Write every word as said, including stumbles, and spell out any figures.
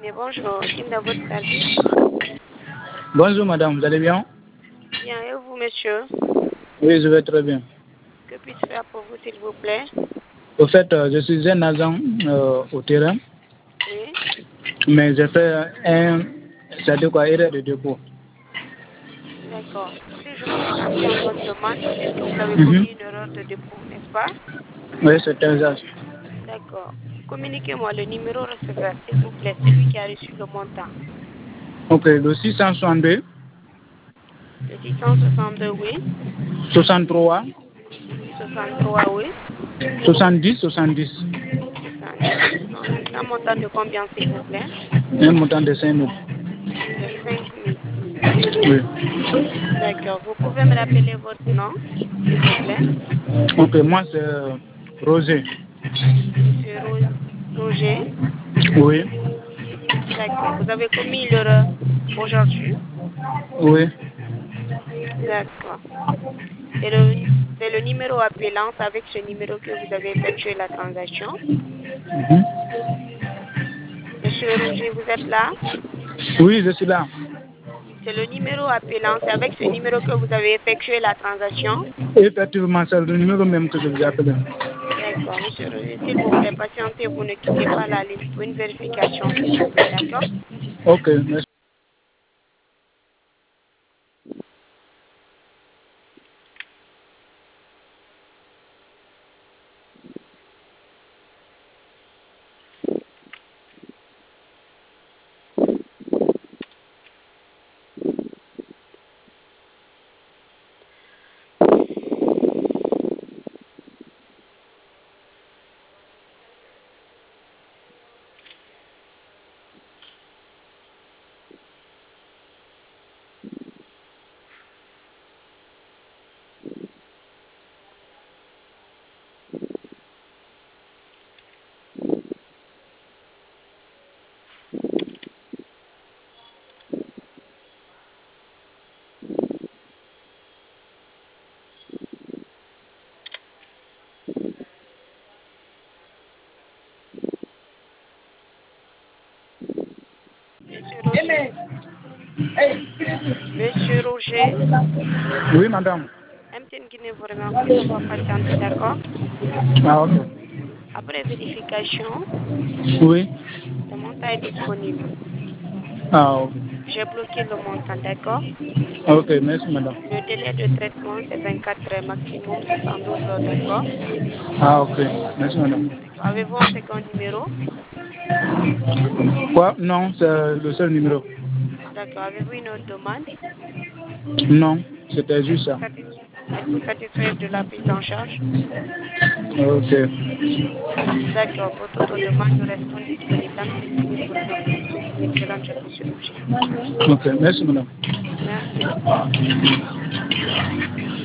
Et bonjour, Kim dans votre service. Bonjour madame, vous allez bien? Bien, et vous monsieur? Oui, je vais très bien. Que puis-je faire pour vous s'il vous plaît? Au fait, euh, je suis un agent euh, au terrain, Oui. mais j'ai fait un, c'est-à-dire quoi, erreur de dépôt. D'accord. Si je peux comprendre votre demande, vous dites que vous avez Mhm. commis une erreur de dépôt, n'est-ce pas? Oui, c'est exact. D'accord. Communiquez-moi le numéro receveur, s'il vous plaît, celui qui a reçu le montant. Ok, le six cent soixante-deux, Le six cent soixante-deux, oui. soixante-trois, soixante-trois, oui. soixante-dix, soixante-dix. soixante-dix, soixante-dix. Un montant de combien, s'il vous plaît? Un montant de cinq mille. De cinq mille. Oui. D'accord. Vous pouvez me rappeler votre nom, s'il vous plaît? Ok, moi c'est euh, Roger. Monsieur Ro- Roger. Oui. D'accord. Vous avez commis l'erreur aujourd'hui? Oui. D'accord. C'est le, c'est le numéro appelant, c'est avec ce numéro que vous avez effectué la transaction. Mhm. Monsieur Roger, vous êtes là? Oui, je suis là. C'est le numéro appelant, c'est avec ce numéro que vous avez effectué la transaction. Effectivement, c'est le numéro même que je vous appelle. D'accord, monsieur Roger, s'il vous plaît, patientez, vous ne quittez pas la ligne pour une vérification, s'il vous plaît, d'accord? Ok, merci. Monsieur Roger, monsieur Roger, Oui, madame. M T N Guinée vous remercie d'avoir patienté, d'accord? Ah, ok. Après vérification, Oui. le montant est disponible. Ah, ok. J'ai bloqué le montant, d'accord? Ok, merci, madame. Le délai de traitement, c'est vingt-quatre heures maximum, soixante-douze heures, d'accord? Ah, ok. Merci, madame. D'accord. Avez-vous un second numéro? Quoi? Non, c'est le seul numéro. D'accord. Avez-vous une autre demande? Non, c'était juste Êtes-vous ça. satisfait, êtes-vous satisfait de la prise en charge? Ok. D'accord. Pour toute autre demande, nous restons disponibles. M T N Guinée vous remercie. Je vous souhaite une excellente journée, monsieur Roger. Ok, merci, madame. Merci.